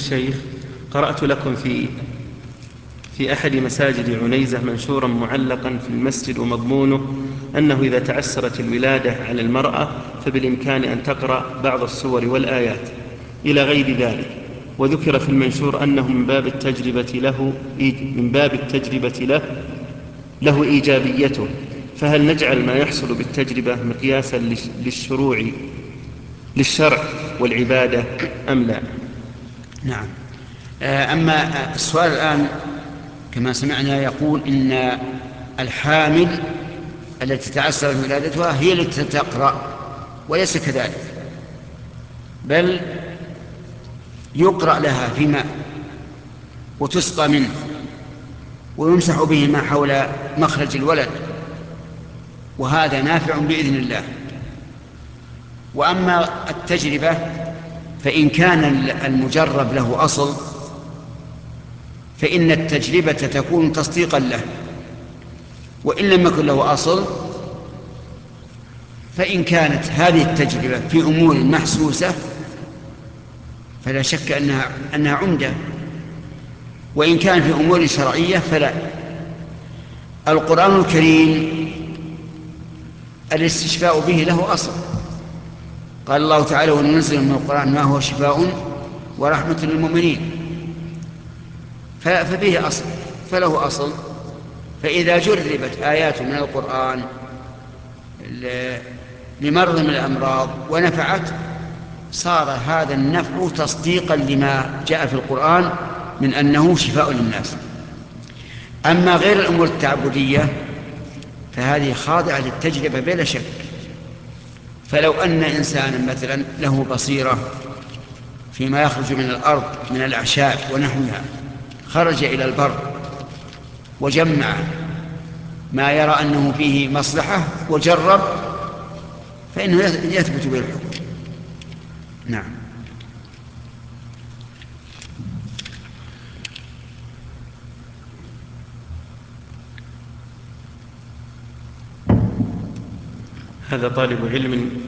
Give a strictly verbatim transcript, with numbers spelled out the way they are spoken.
الشيخ، قرأت لكم في في أحد مساجد عنيزة منشورا معلقا في المسجد ومضمونه أنه إذا تعسرت الولادة على المرأة فبالإمكان أن تقرأ بعض السور والآيات إلى غير ذلك، وذكر في المنشور أنه من باب التجربة له من باب التجربة له له إيجابيته، فهل نجعل ما يحصل بالتجربة مقياسا للشروع للشرع والعبادة أم لا؟ نعم. أما السؤال الآن كما سمعنا يقول إن الحامل التي تعسرت ولادتها هي التي تقرأ، وليس كذلك، بل يقرأ لها في ماء وتسقى منه ويمسح به ما حول مخرج الولد، وهذا نافع بإذن الله. وأما التجربة فإن كان المجرب له أصل فإن التجربة تكون تصديقا له، وإن لم يكن له أصل فإن كانت هذه التجربة في أمور محسوسة فلا شك أنها, أنها عمدة، وإن كان في أمور شرعية فلا. القرآن الكريم الاستشفاء به له أصل، قال الله تعالى وننزل من القرآن ما هو شفاء ورحمة للمؤمنين، فبه أصل فله أصل. فإذا جربت آيات من القرآن لمرض من الأمراض ونفعت صار هذا النفع تصديقا لما جاء في القرآن من أنه شفاء للناس. أما غير الأمور التعبدية فهذه خاضعة للتجربة بلا شك. فلو أن إنسانا مثلا له بصيرة فيما يخرج من الأرض من الأعشاب ونحوها، خرج إلى البر وجمع ما يرى أنه فيه مصلحة وجرب فإنه يثبت به الحكم. نعم. هذا طالب علم